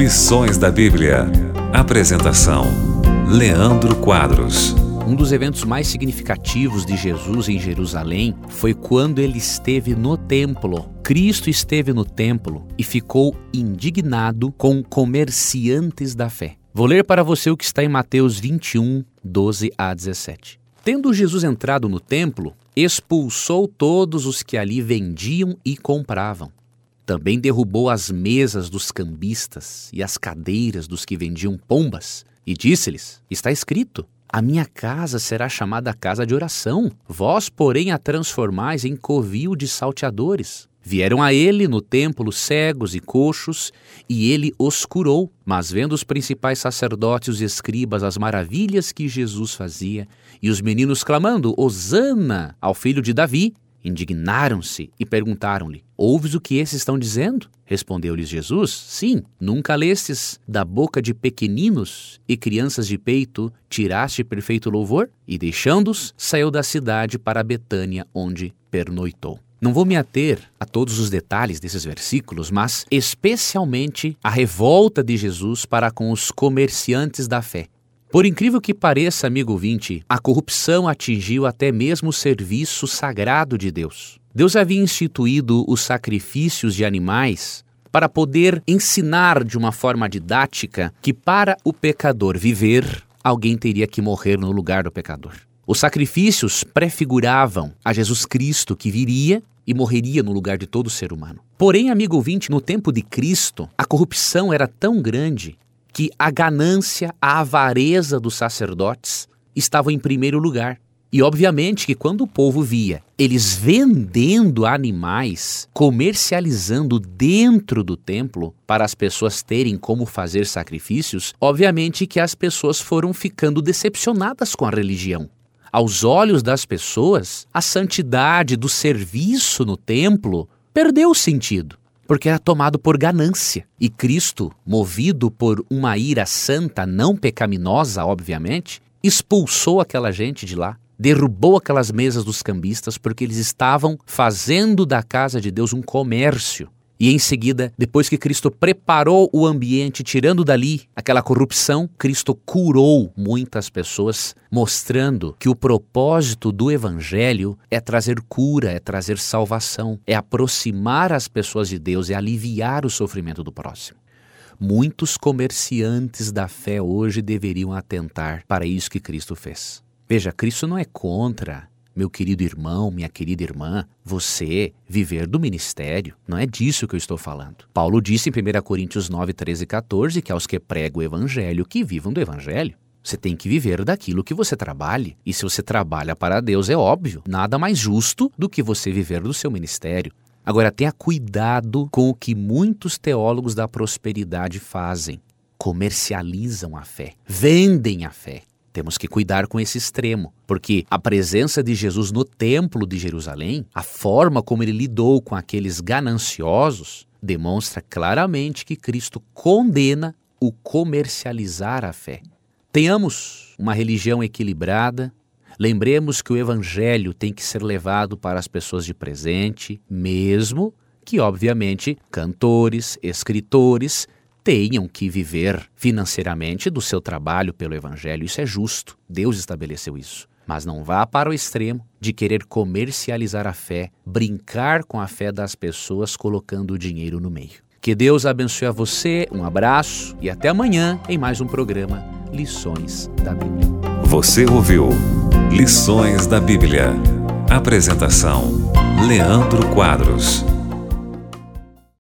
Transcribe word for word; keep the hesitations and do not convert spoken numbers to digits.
Lições da Bíblia. Apresentação: Leandro Quadros. Um dos eventos mais significativos de Jesus em Jerusalém foi quando ele esteve no templo. Cristo esteve no templo e ficou indignado com comerciantes da fé. Vou ler para você o que está em Mateus vinte e um, doze a dezessete. Tendo Jesus entrado no templo, expulsou todos os que ali vendiam e compravam. Também derrubou as mesas dos cambistas e as cadeiras dos que vendiam pombas, e disse-lhes: está escrito, a minha casa será chamada casa de oração, vós, porém, a transformais em covil de salteadores. Vieram a ele no templo cegos e coxos, e ele os curou. Mas vendo os principais sacerdotes e os escribas as maravilhas que Jesus fazia, e os meninos clamando, Hosana ao filho de Davi, indignaram-se e perguntaram-lhe: ouves o que esses estão dizendo? Respondeu-lhes Jesus: sim, nunca lestes da boca de pequeninos e crianças de peito tiraste perfeito louvor? E deixando-os, saiu da cidade para Betânia, onde pernoitou. Não vou me ater a todos os detalhes desses versículos, mas especialmente a revolta de Jesus para com os comerciantes da fé. Por incrível que pareça, amigo ouvinte, a corrupção atingiu até mesmo o serviço sagrado de Deus. Deus havia instituído os sacrifícios de animais para poder ensinar de uma forma didática que para o pecador viver, alguém teria que morrer no lugar do pecador. Os sacrifícios prefiguravam a Jesus Cristo que viria e morreria no lugar de todo ser humano. Porém, amigo ouvinte, no tempo de Cristo, a corrupção era tão grande que a ganância, a avareza dos sacerdotes estavam em primeiro lugar. E obviamente que quando o povo via eles vendendo animais, comercializando dentro do templo para as pessoas terem como fazer sacrifícios, obviamente que as pessoas foram ficando decepcionadas com a religião. Aos olhos das pessoas, a santidade do serviço no templo perdeu o sentido, porque era tomado por ganância. E Cristo, movido por uma ira santa, não pecaminosa, obviamente, expulsou aquela gente de lá, derrubou aquelas mesas dos cambistas, porque eles estavam fazendo da casa de Deus um comércio. E em seguida, depois que Cristo preparou o ambiente, tirando dali aquela corrupção, Cristo curou muitas pessoas, mostrando que o propósito do Evangelho é trazer cura, é trazer salvação, é aproximar as pessoas de Deus, é aliviar o sofrimento do próximo. Muitos comerciantes da fé hoje deveriam atentar para isso que Cristo fez. Veja, Cristo não é contra, meu querido irmão, minha querida irmã, você viver do ministério. Não é disso que eu estou falando. Paulo disse em primeira Coríntios nove, treze e quatorze que aos que pregam o evangelho, que vivam do evangelho. Você tem que viver daquilo que você trabalhe. E se você trabalha para Deus, é óbvio, nada mais justo do que você viver do seu ministério. Agora, tenha cuidado com o que muitos teólogos da prosperidade fazem. Comercializam a fé, vendem a fé. Temos que cuidar com esse extremo, porque a presença de Jesus no templo de Jerusalém, a forma como ele lidou com aqueles gananciosos, demonstra claramente que Cristo condena o comercializar a fé. Tenhamos uma religião equilibrada, lembremos que o evangelho tem que ser levado para as pessoas de presente, mesmo que, obviamente, cantores, escritores, tenham que viver financeiramente do seu trabalho pelo evangelho. Isso é justo, Deus estabeleceu isso. Mas não vá para o extremo de querer comercializar a fé, brincar com a fé das pessoas colocando o dinheiro no meio. Que Deus abençoe a você, um abraço e até amanhã em mais um programa Lições da Bíblia. Você ouviu Lições da Bíblia. Apresentação: Leandro Quadros.